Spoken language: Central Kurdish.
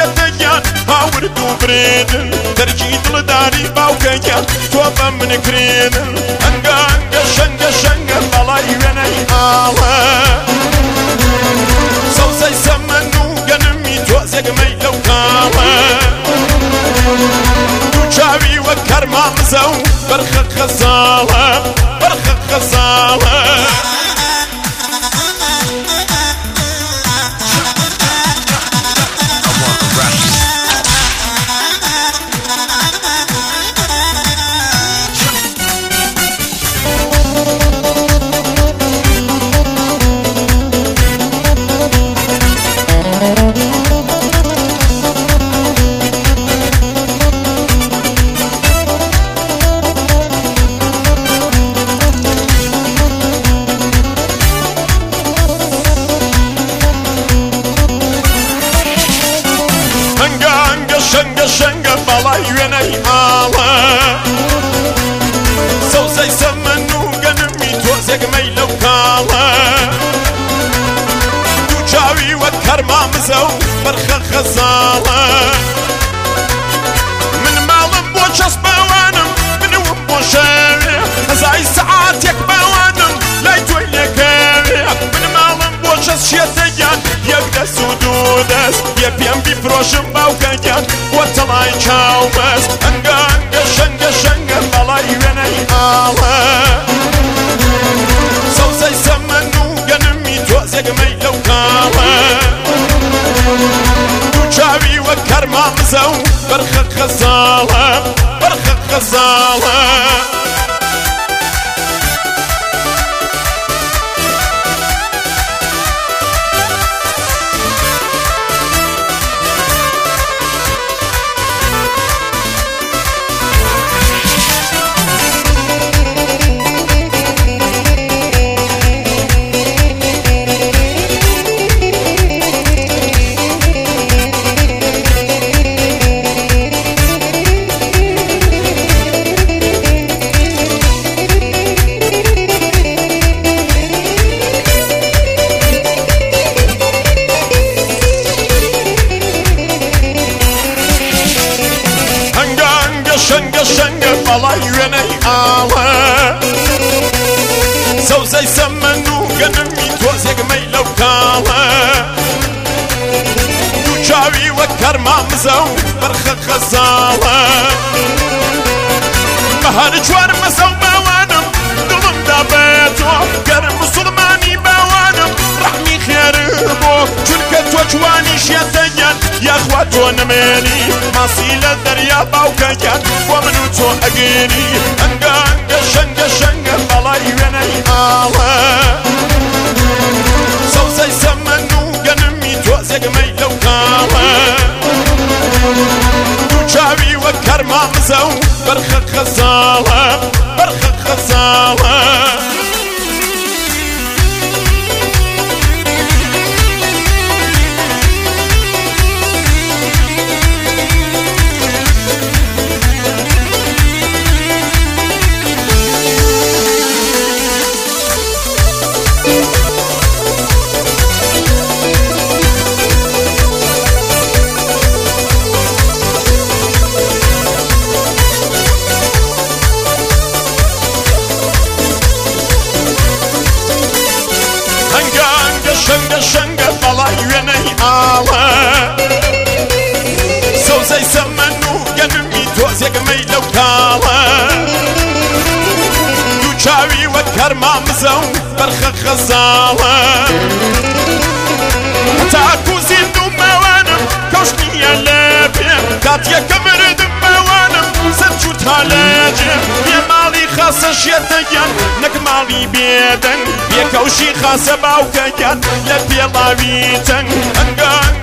شێتەگیان هاورد و برێدن دەرکی دڵداری باوکەگیان تۆ بە من کرێنن ئەنگە ئەنگە شەنگە شەنگە بەڵای وێنەی ئاڵە سەوزەی سەمەن و گەنمی تۆزێگمەی لەو کاڵە دوو چاوی وەک کەرمامزە و بەرخە خەزاڵە بەرخە خەزاڵە شەنگە شەنگە بەڵای وێنەی ئاڵە سەوزەی سەمەن و گەنمی تۆزێگمەی لەو کاڵە دوو چاوی وەک کەرمامزە و بەرخە خەزاڵە من ماڵم بۆ چەس بەوانم منوم بۆ شەوێ هەزای سەعاتێک بەوانم لای تۆی لێکەوێ من ماڵم بۆ چەس شێتەگیان یەک دەست و دوو دەست یە پێم بیفرۆشم باوکەگیان وەتەڵای چاوبەست ئەنگە ئەنگە شەنگە شەنگە بەڵای وێنەی ئاڵە سەوزەی سەمەن و گەنمی تۆزێگمەی لەو کاڵە دوو چاوی وەک کەرمامزە و بەرخە خەزاڵە بەرخە خەزاڵە شەنگە شەنگە بەڵای وێنەی ئاڵە سەوزەی سەمەن و گەنمی تۆزێگمەی لەو کاڵە دوو چاوی وەک کەرمامزە و بەرخە خەزاڵە بەهار چوار مەزە و باوانم دڵمدا بێتۆ گەر موسڵمانی باوانم ڕەحمی خێر بۆ چونکە تۆ جوانی شێتەگیان یاخوا تۆ نمێنی ماسی لە دەریا باوکەگیان بۆ من و تۆ ئەگەێنی ئەنگە ئەنگە شەنگە شەنگە بەڵای وێنەی ئاڵە سەوزەی سەمەن و گەنمی تۆزێگمەی لەو کاڵە دوو چاوی وەک کەرمامزە و بەرخە خەزاڵە بەرخە خەزاڵە شەنگە شەنگە بەڵای وێنەی ئاڵە سەوزەی سەمەن و گەنمی تۆزێگمەی لەو کاڵە دوو چاوی وەک کەرمامزە و بەرخە خەزاڵە هەتاکوو زیندوو ماوانم کەوشنیە لە پێم کاتیەکە مردم ماوانم زەرج و تالەجێ بێ ماڵی خاسە شێتەگیان نەک ماڵی بێدەنگ بێکەوشی خاسە باوکەگیان لە پێڵاوی تەنگ ئەنگە